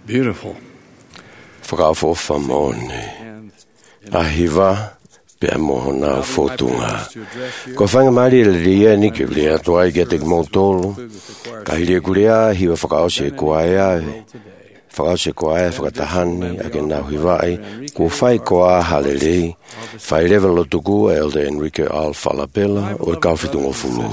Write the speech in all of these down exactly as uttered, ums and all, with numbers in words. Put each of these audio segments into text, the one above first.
Beautiful. Whakafofa mōne. Ahiwa pia mohona fotunga. Ko whanga mari le ria ni ke lea toai ke te motolo. Ka hiria kurea hiwa whakaose kuaea. Whakaose kuaea whakatahani ake nau hiwai. Ko whai koa halelei. Whai lewa lotuku Elder Enrique Al Falapela o e kauwhitungo fulu.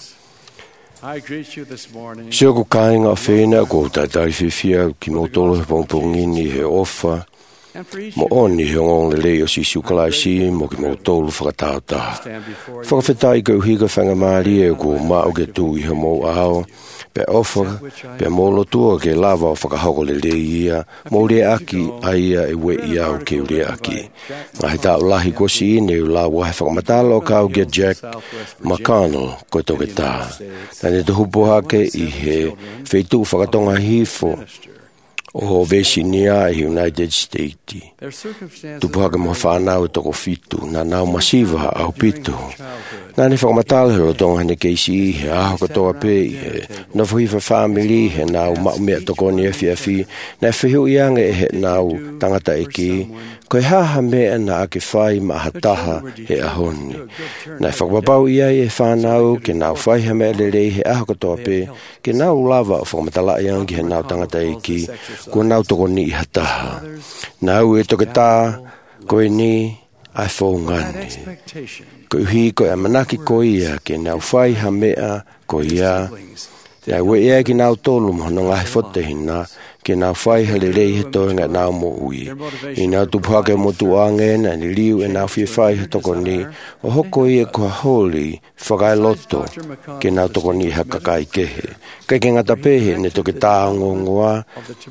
Sio ko kainga whena ko tatai whiwhia ki motolo he pongpongini he ofa. Mo oni he ngong le leo si sukalaisi mo ki motolo whakataota. Whakawhetai kau higa whangamari e ko mao ke tui he mo ao. Pe ofa, pe molo tua ke lava o whakahoko le le ia, mo le aki aia e we ia o ke le aki. Ngahi tau lahi ko si ine u la wahe whakamatalo kau ke Jack McConnell ko toke tā. Nane te hupo hake i he wheitu whakatonga hifo o Vesinia i United States. Tupu hake mo whanau toko fitu, na nau masiva au pitu. Nani whakamatalo he rotonga hane keisi he aho katoa pe i he nofu hifa family he nau mau mea toko ni efi efi na whihu ianga e he nau tangata eki koe haha mea na ake whai mahataha he ahoni. Na whakapapau ia e whanau ke nau whai ha mea lelei he aho katoa pe ke nau lava o whakamatala iangi he nau tangata eki ko nau toko ni i hataha. Nau e toke tā koe ni ai whaungani. Ko uhi ko e manaki ko ia ke nau whai ha mea ko ia. Te ai we ea ki nau tolu mohono ngahi fote hina ke nau whai ha le rei he toenga nau mo ui. I nau tupuake mo tuange na ni liu e nau whia whai ha toko ni o hoko ia kua holi whakai loto ke nau toko ni hakakai kehe. Kai ke ngata pehe ne toke tāongo ngoa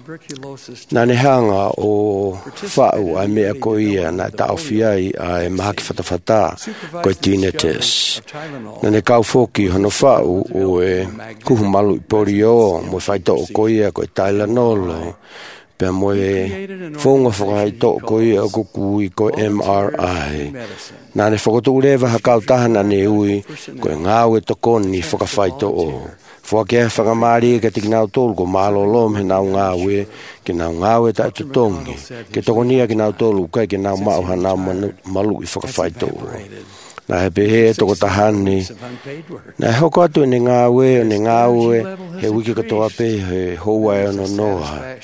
na ne hanga o whau ai mea ko ia na tau whiai a e mahaki whatawhata ko e tine tes. Na ne kau whoki hono whau o e kuhu malu i pori o mo whai to o ko ia ko e Tylenol pe mo e whonga whakai to o ko ia o kuku i ko M R I. Na ne whakotu rewa hakau tahana ne ui ko e ngau e tokoni whakawhai to o. Fua ke whakamari ke tiki nau tolu ko malo lom he nau ngāwe ke nau ngāwe ta tutongi. Ke tokonia ke nau tolu kai ke nau mau ha nau malu i whakawhai to o. Na he pehe toko tahani. Na he hoko atu ne ngāwe ne ngāwe he wiki katoa pe he hoa e ono noa.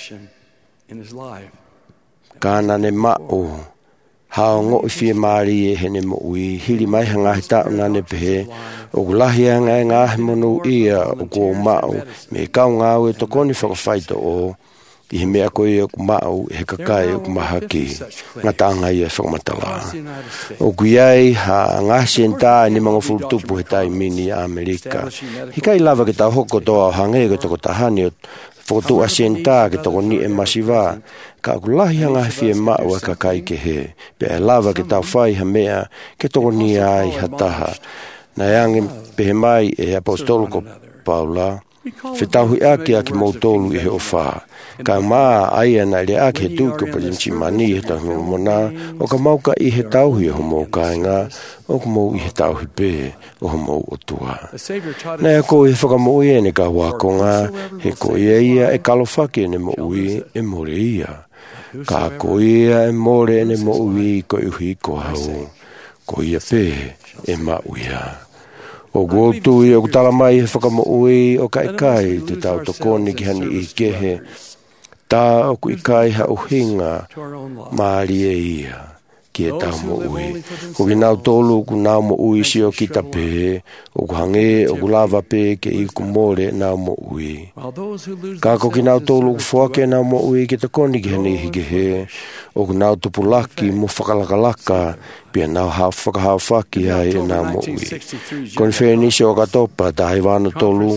Kāna ne mao. Hao ngo i fie maari e hene mo ui, hiri mai ha ngahi tau nane pehe, o kulahi a ngai ngahi monu ia o kua mao, me kau ngau e tokoni whakawhaito o, i he mea koe o kumau e he kakai o kumahaki, ngā tanga ia whakamatala. O kuiai ha ngahi senta ni mga fulutupu he tai mini a Amerika, hikai lava ke tau hoko toa o hange ke toko tahani o whakotu a senta ke toko ni e masiva, ka kulahi hanga whie mao e kakai ke he, pe e lava ke tau whai ha mea ke toko ni ai hataha. Na eange pehe mai e apostolo ko Paula, whetau hui ake aki mautolu i he ofa. Ka maa aia na le ake he tuko pa jinchi mani he tahu mona, o ka mauka i he tauhi o homo kainga, o ka mau i he tauhi pe o homo o tua. Na ea ko i whakamau e ne ka wakonga, he ko ia ia e kalofake ne mo ui e more ia. Ka ko ia e more ne mo ui ko uhi ko hau, ko ia pe e ma uia. O gotu i o kutala mai he whakamau o kai kai te tau tokoni ki hani i kehe, tā o ku i kai ha uhinga maari e ia ki e tau mo ui. Ko ki nau tolu ku nau mo ui si o kita pe, o ku hange o ku lava pe ke i ku more nau mo ui. Ka ko ki nau tolu ku whake nau mo ui ki ta koni ki hani hige he, o ku nau tupulaki mo whakalakalaka, pia nau hao whakahao whaki ai e nau mo ui. Konfenisi o katopa ta hai wano tolu,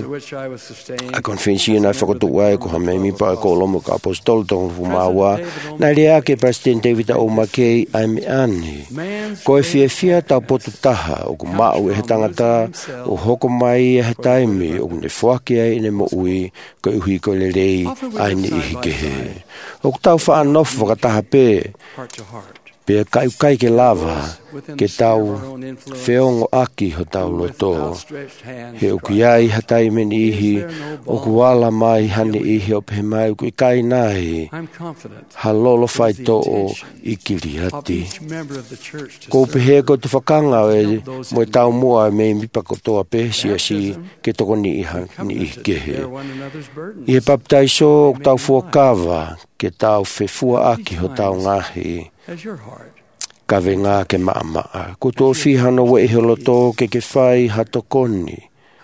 a konfenisi nai whakotu wai ko hamei mipa e kolomo ka apostol tongu fumawa, na rea ke President David O. McKay ai me ani. Ko e fia fia tau potu taha, o ku mau e he tangata, o hoko mai e he taimi, o ku ne whaki ai ne mo ui, ko uhi ko le rei ai ni ihi ke he. O ku tau wha anofu wakataha pe, pe kai kai ke lava ke tau whiongo aki ho tau loto. He uki ai hatai meni ihi, o kuala mai hane ihi o pehe mai uki kai nai, ha lolo whai to'o i kiri hati. Ko pehe ko tu whakanga e mo tau mua me mipa ko toa pehe si asi ke toko ni iha ni ihi kehe. I he paptai so tau fuakawa ke tau whefua aki ho tau ngahi. Ka venga ke maa maa. Ko tō whihano we iho loto ke ke whai hato koni.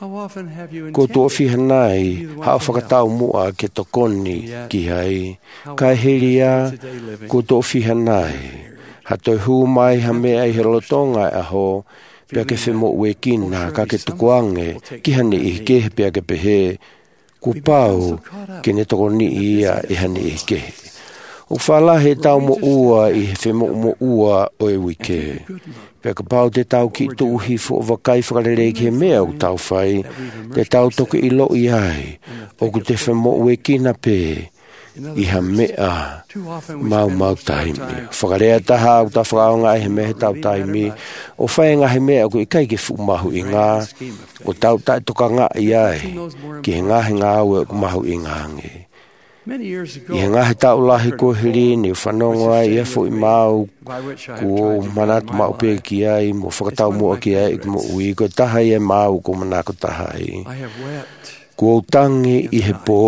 Ko tō whihanai hao whakatau mua ke to koni ki hai. Kai heria ko tō whihanai. Hato hu mai ha mea iho loto ngai aho. Pea ke whemo ue kina ka ke tukuange ki hane i kehe pea ke pehe. Ku pau ke ne toko ni ia i hane i kehe. O whalahe tau mo ua i he whemo mo ua o e wike. Pea ka pau te tau ki tu uhi fo o wakai whakarere ki he mea o tau whai. Te tau toke i lo i ai. O ku te whemo ue kina pe. I ha mea mau mau taimi. Whakarea taha o ta whakaonga i he mea he tau taimi. O whaenga he mea o ku i kai ke fumahu i ngā. O tau tai toka ngā i ai. Ki he ngā he ngā ue o ku mahu i ngā nge. I he ngahe tau lahi ko hiri ni whanongo ai ia fo i mau ko manatu mau pe ki ai mo whakatau mua ki ai mo ui ko taha i e mau ko manako taha i. Ko tangi i he pō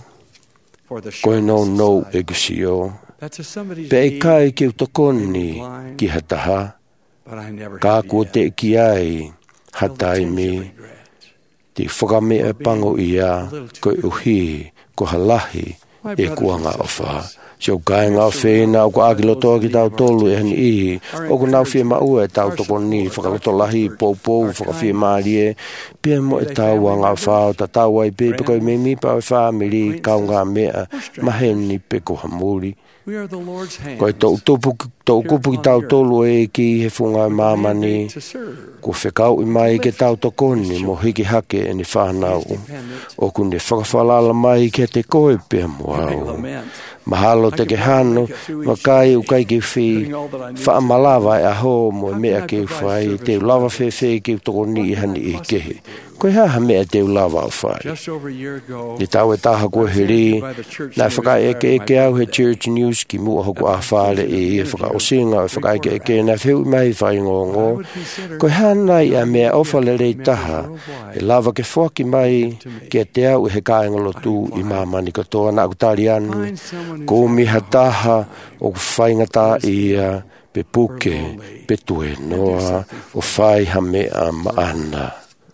ko e no no e kusio. Pe e kai ki utokoni ki ha taha. Ka ko te ki ai hatai mi. Ti whakame e pango ia ko e uhi ko halahi. E kuanga o wha. Sio kai ngā whēna o ko aki lotoa ki tau tolu e hani ihi. O ko nau whia maua e tau toko ni. Whakaloto lahi pou pou whakawhia maari e. Pia mo e tau a ngā whao ta tau ai pe. Peko i me mipa o whaamiri kau ngā mea. Maheni peko hamuri. Ko e tau kupu ki tau tolu e ki he whunga mamani. Ko whekau i mai ke tau tokoni mo hiki hake e ni whanau. O ku ne whakawhalala mai ke te koe pia mo au. Mahalo te ke hano, makai u kai ki whi, whaamalawa e aho mo mea ke whai, te ulawa whewhe ki toko ni i hani i kehe. Koe haha mea te ulawa o whai. Ni tau e taha koe heri, nai whakai eke eke au he Church News ki mua hoku a whare e i e whaka o singa, e whakai eke eke nai whiu mai whai ngongo. Koe hana i a mea ofale rei taha, e lava ke whaki mai, ke te au e he kāingalo tū i mamani katoa na akutari anu. Ko miha taha o whaingata ia pe puke, pe tue noa, o whai ha mea maana.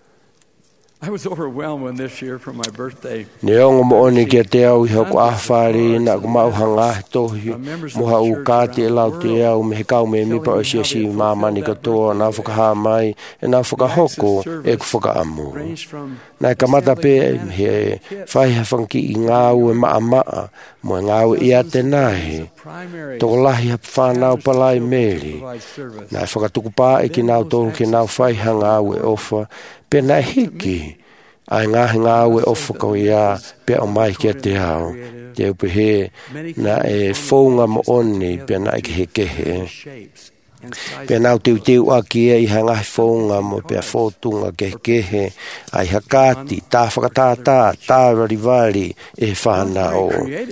I was overwhelmed when this year for my birthday. Ne ongo mo oni ke te au i hoko ahwhare na ku mauhanga he tohi. Moha u kāti e lau te au me he kau me mipa o si asi mamani katoa na whakaha mai e na whakahoko e ku whakaamu. Nai ka mata pe he whai ha whanki i ngāu e maa maa mo e ngāu i a te nahi. Toko lahi ha whanau palai meri. Nai whakatuku pā e ki nau tōru ke nau whai ha ngāu e ofa. Pe nai hiki, ai ngahi ngāu e ofa kau ia, pe o mai kia te hao. Te upe he, na e whaunga mo oni, pe nai ke he kehe. Pe nau tiu tiu aki e i ha ngahi whaunga mo pe a whotunga ke kehe, ai ha kāti, tā whakatātā, tā rarivari e whanau.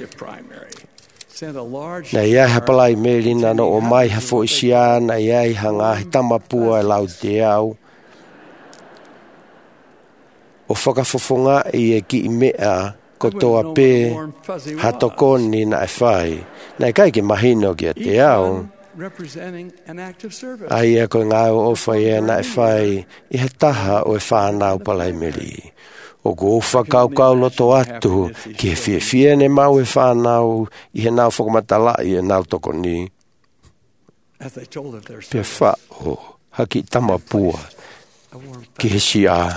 Na iai ha palai meri nano o mai ha fo isia, na iai ha ngahi tamapua e lau te au. O whakafofonga i e ki i mea ko toa pē hatokoni na e whai. Nei kai ke mahino ki a te au. Ai e ko ngāo o whai e na e whai i he taha o e whanau palai meri. O ko whakau kau loto atu ki he fie fie ne mau e whanau i he nau whakamatala i e nau tokoni. Pia wha o haki tamapua ki he si a.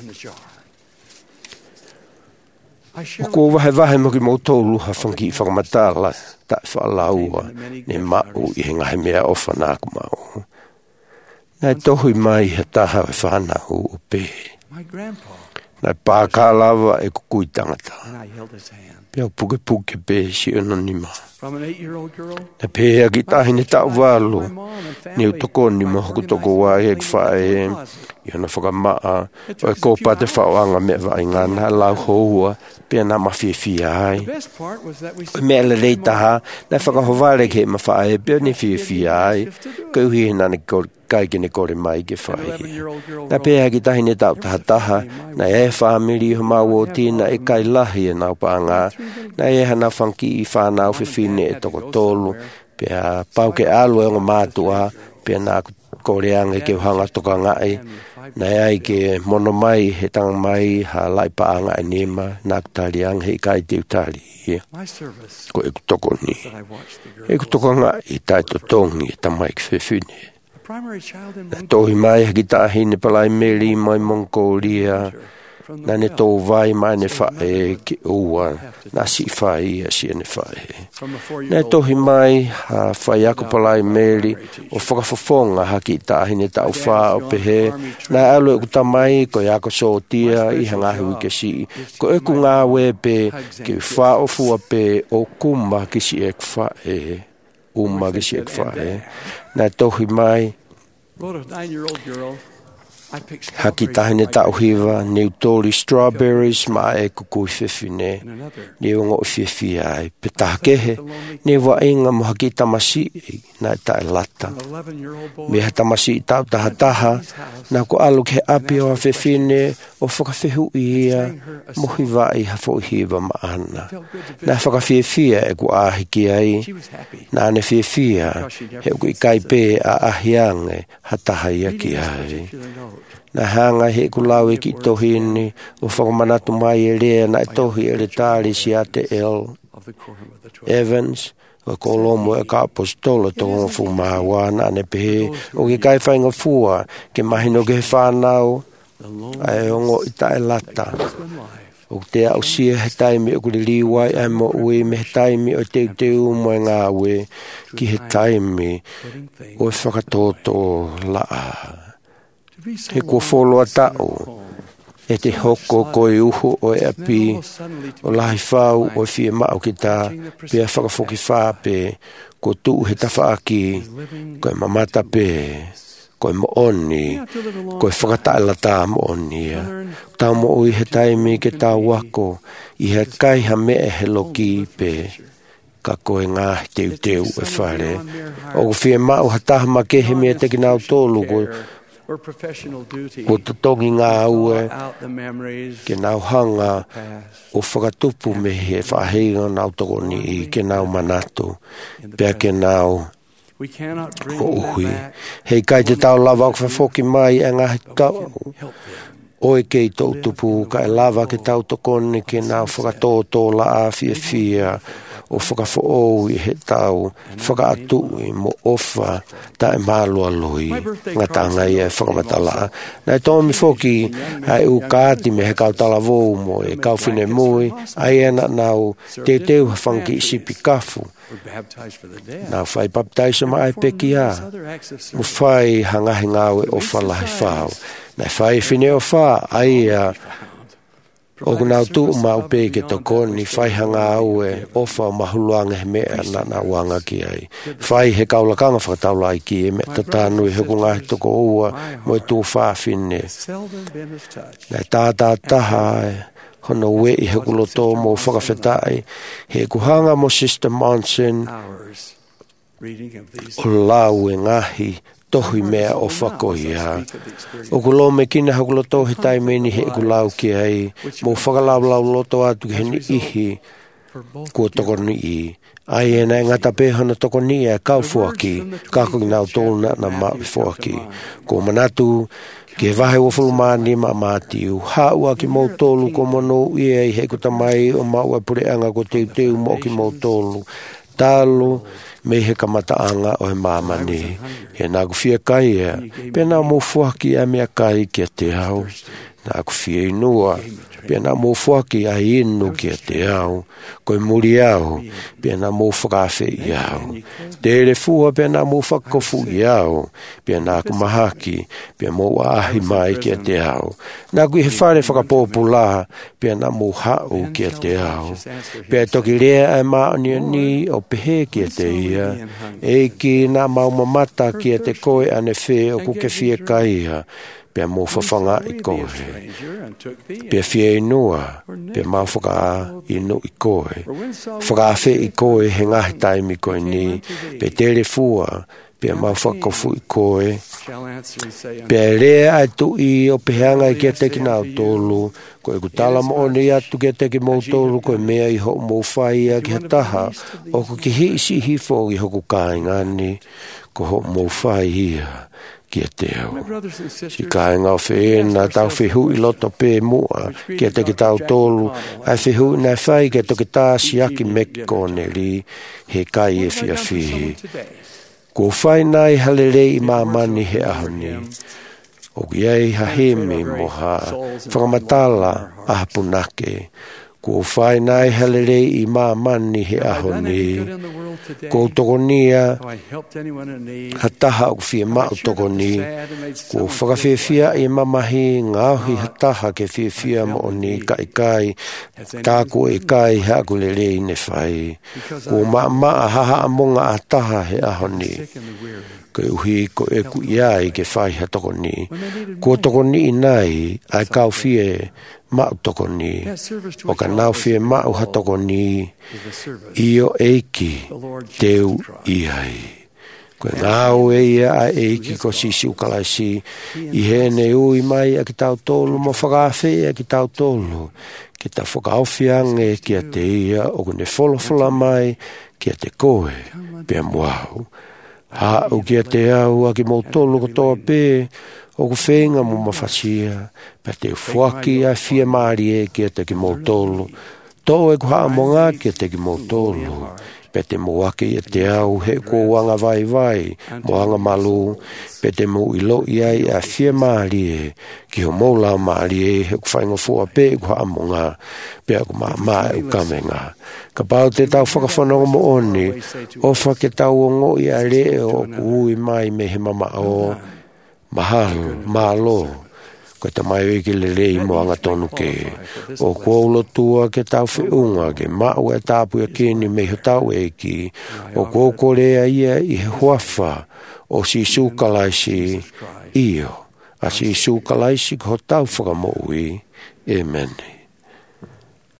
O ko wahe wahe moki mo tōlu ha whanki i whakamatala ta whaalaua ne mau i he ngahe mea o whanāku mau. Nai tohui mai he taha e whanau o pē. Na pāka lava e kukui tangata. and I held his hand. Pea puke puke pe si anonima. From an eight-year-old girl, Na pēhea ki tahi ne tau walo. my mom and family Ni utoko ni mo huku toko wai e kwhae. Ia na whakamaa. O e kōpa te whaoanga me vai ngana lau houa. Pea na mawhiawhia ai. The best part was that we O mea le reitaha. Na whakahoware ke ma whae. Pea ni whiawhia ai. Kauhi na ne kai ke ne kore mai ke whae. Na pēhea ki tahi ne tau taha taha. Na e whamiri ho mau o tina e kai lahi e nau pānga. Na e hana whanki i whanau whiwhine e toko tolu. Pea pau ke alo e ngā mātua. Pea nā koreanga ke uhanga toka ngai. Na e ai ke mono mai he tanga mai ha lai paanga e nema. Nā kutariang he kai te utari. my service Ko e kutoko ni. that I watched the E girls. kutoko ngai i tai to tongi e tamai ke whiwhine. The primary child in Na tohi mai haki tahi ne palai meri mai Mongolia. from Na the ne well, tō vai mai ne whae ki ua. Na si whae a si ne whae. from a Nē four-year-old tohi mai ha whai ako palai meri o whakafofonga haki tahi ne tau wha o pehe. Nā alo e kuta mai ko e ako sōtia i hanga hui ke si. Ko e ku ngā we pe ki wha o fua pe o kuma ki si e whae. Uma ki si e whae. Nā tohi mai wrote a nine-year-old girl. I picked haki strawberries tahi ne like tau this. hiwa ni utori strawberries ma e kukui whiwhine. And another. Ni o ngō whiwhi ai. Pe taha kehe. Ni wa inga mo haki tamasi i. Nā e tae lata. An eleven-year-old boy. Me ha tamasi i tau taha taha. Nā ko alu ke api o a whiwhine. O whakawhihu i ia. Mohi vai ha fo hiwa ma ana. Felt good to Nā visit. whakawhiwhia e ku ahiki ai. She was happy. Nā ne whiwhia. He ku i kai pē a ahiange. Ha taha ia ki Reading this ai. particular note. Na hanga he ku lau e ki tohi ni. O whakamanatu mai e rea na e tohi e re tāri si a te el. Of the quorum of the twelve. Evans. O ko lomo e ka apostolo to ngā fu mawa na ne pehe. O ke kai whainga fua. Ke mahino ke he whanau. The lonely Ai ongo i tae lata. husband life. O te au sia he taimi o kuri liwai ai mo ue me he taimi o te teu mo e ngā ue. Ki he taimi Putting things o e whakatoto laa. to be so He kua long wholoa at the tau. home. E te hoko ko i uho o e Then api. almost suddenly to O me, lahi whau o e whia mao ki tā. Pea whakafoki whāpe. Ko tuu he tawhaaki. living Ko e mamata pē. Ko e mooni. Ko e whakataila tā mooni. Tā mo ui he taimi ke tā wako. I he kai ha mea he loki pē. Ka koe ngā teu teu e whare. O ko whia mao ha taha ma ke he mea te ki nau tōlu. Ko, or professional duty. ko te tongi ngā ue. Thaw out the memories Ke nau hanga. past. O whakatupu me he whaheinga nau toko ni i ke nau manatu. Pea ke nau We cannot bring o them uhui. back. Hei kai te tau lava o whawhoki mai e ngā he tau. Help them. Oe kei tau tupu ka e lava ke tau tokoni ke nau whakatōtō la a fia fia. O whakawho i he tau. Whakaatu i mo ofa. Ta e mālua lui. Ngā tanga i e whakamatala. Nai tōmi whoki. Hai u kāti me he kau tala vōu mo e kau whine mui. Ai ena nau te teu hawhanki i sipi kafu. We're baptized for the dead. Nau whai baptaisa mai peki a. Other acts of Mo service whai hangahi ngāwe o whalahi whao. Nai whai whine o wha. Ai a. O nau tu mau pe ke to koni whai hanga au e ofa o mahuluanga he mea na na wanga ki ai. Whai he kaulakanga whakataula ai ki e me ta tānui he kunga he toko ua mo e tū whawhine. seldom been as touched. Nai tātā taha e hono we i he kuloto mo whakawhetai. He kuhanga mo Sister Monson Hours reading of these. o lau e ngahi tohi mea o whakohia. O kulo me kina hakuloto he taimeni he kulau ki ai. Mo whakalau lau loto atu he ni ihi For both kua toko ni i. Ai e nei ngata pēhana toko ni e kau fuaki. Kako ki nau tōlu na na maui fuaki. Ko manatu ke vahe o fulumani ma mātiu. Haua ki mou tōlu ko mono i e he kuta mai o maua pure anga ko teu teu mo ki mou tōlu. Tālu me he kamataanga o he mamani. He nāku fia kai ea. Pēnā mō fuaki a mea kai ki a te hau. na ku fie inua pe na mo fuaki a inu ki te au ko muri au pe na mo whakafe i au te re fua pe na mo whakafu i au pe na ku mahaki pe mo ahi mai ki te au na ku he whare whakapopula pe na mo hau ki te au pe toki rea e maoni ni o pehe ki te ia e ki na maumamata ki te koe ane whe o kuke fie kaia pe mo whawhanga i koe. Pe fie inua, pe mau whaka inu i koe. Whakawhi i koe he ngahi taimi koe ni, pe tere fua, pe mau whakafu i koe. Pe rea ai tu i o peheanga i kia teki nao tolu, koe ku tala mo ni atu kia teki mo tolu, koe mea i ho mo whaia ki hataha, o ku ki hi isi hifo i hoku kāingani, ko ho mo whaia. Kia te au. Si kāinga o whiena, tau whihu i loto pē mua, kia te ki tau tolu, ai whihu i nai whai kia toki tā siaki mekiko ne li, he kai e fia whihi. Ko whai nai halere i mamani he ahoni, o kiei ha hemi moha, whakamatala ahapunake, ko whai nai halere i mamani he ahoni, ko tokonia hataha o fie mao tokoni ko whakawhiawhia i mamahi ngauhi hataha ke whiawhia mo o ni kai kai tāko e kai haku le rei ne whai ko maa maa haha amonga hataha he ahoni ko uhi ko e ku iai ke whai ha tokoni ko tokoni inai ai kau fie mao tokoni o ka nau fie mao ha tokoni io eiki teu iai ko ngau e ia a eiki ko sisi ukalaisi i hene ui mai a ki tau tolu mo whakawhi a ki tau tolu ki ta whakawhiange ki a te ia o kune wholawhala mai ki a te koe pia muau ha u ki a te au a ki mo tolu ko toa pē o ku whenga mo mawhasia, pa te whuaki a fia maari e kia te ki mo tolu. Tō e ku haa monga kia te ki mo tolu. Pa te mo waki e te au he ko wanga vai vai, mo hanga malu, pa te mo ilo iai a fia maari e, ki ho moula maari e he ku whainga fua pe ku haa monga, pe ku maa maa e ukamenga. Ka pau te tau whakawhanonga mo oni, o whake tau o ngo i a re o ku ui mai me he mama o, mahalo, malo, ko te mai wiki le rei mo anga tonu ke, o koulo tua ke tau whiunga ke mau e tāpu e kini me ho tau eiki, o koukorea ia i he huafa, o si sukalaisi io, a si sukalaisi ko tau whakamoui, amen.